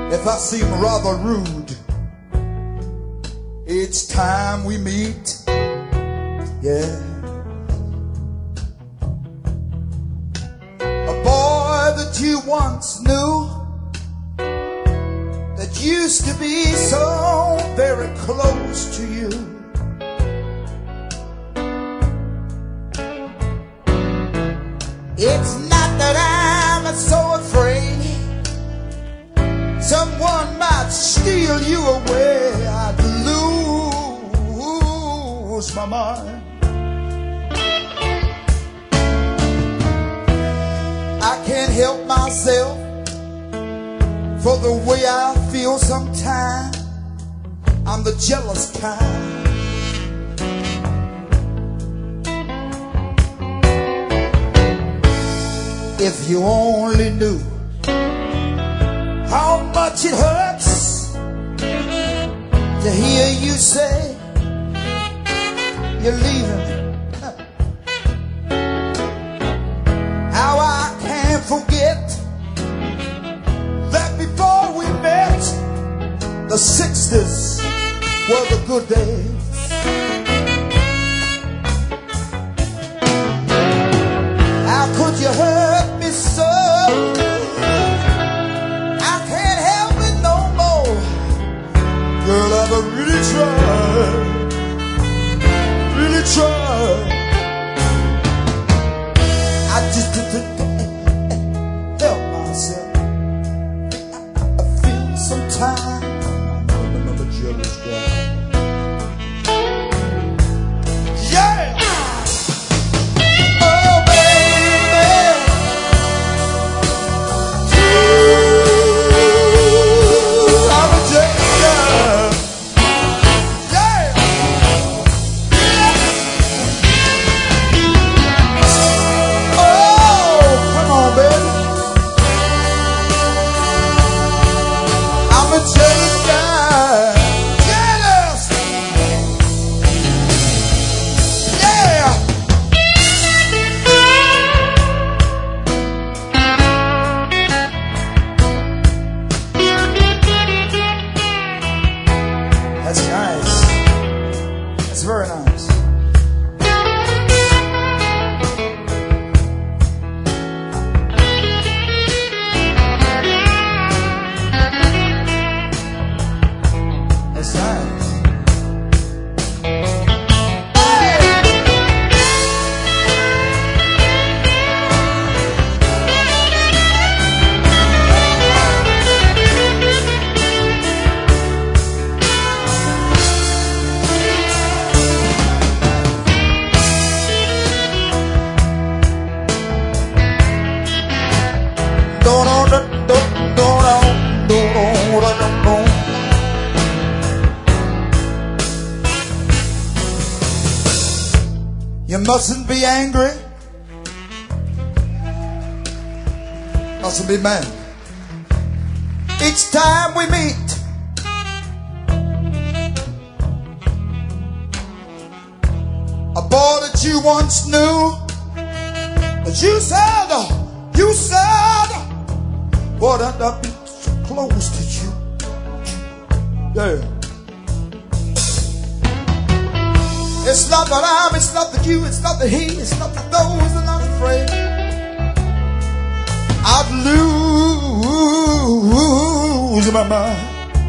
If I seem rather rude each time we meet, yeah. A boy that you once knew, that used to be so very close to you, it's not that I'm so afraid someone might steal you away. I'd lose my mind. I can't help myself for the way I feel sometimes. I'm the jealous kind. If you only knew how much it hurts to hear you say you're leaving. How I can't forget that before we met, the 60s were the good days. How could you hurt me so? I can't help it no more. Girl, I've really tried, really tried. I just couldn't help myself. I feel sometimes I'm another jealous guy. Yeah! That's nice. That's very nice. That's nice. You mustn't be angry, mustn't be mad. Each time we meet, a boy that you once knew, that you said, boy, I've been so close to you. Yeah. It's not that it's not that you, it's not that he, it's not that those that are afraid. I'd lose my mind.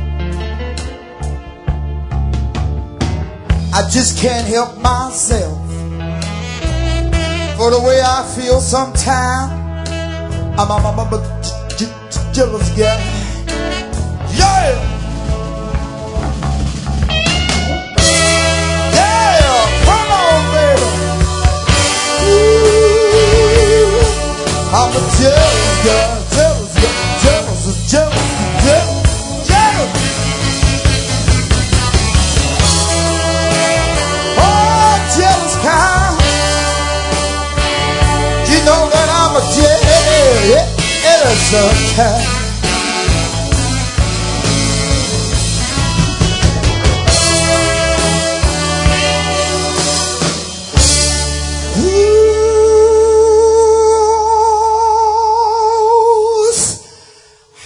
I just can't help myself for the way I feel sometimes. I'm a jealous guy. Yeah! I'm a jealous guy, jealous guy, jealous, jealous, jealous, jealous. Oh, jealous kind. You know that I'm a jealous kind.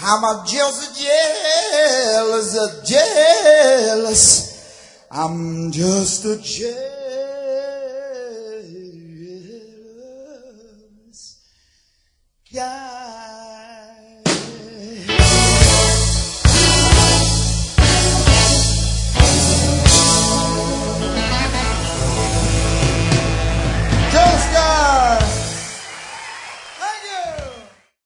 I'm a jealous. I'm just a jealous.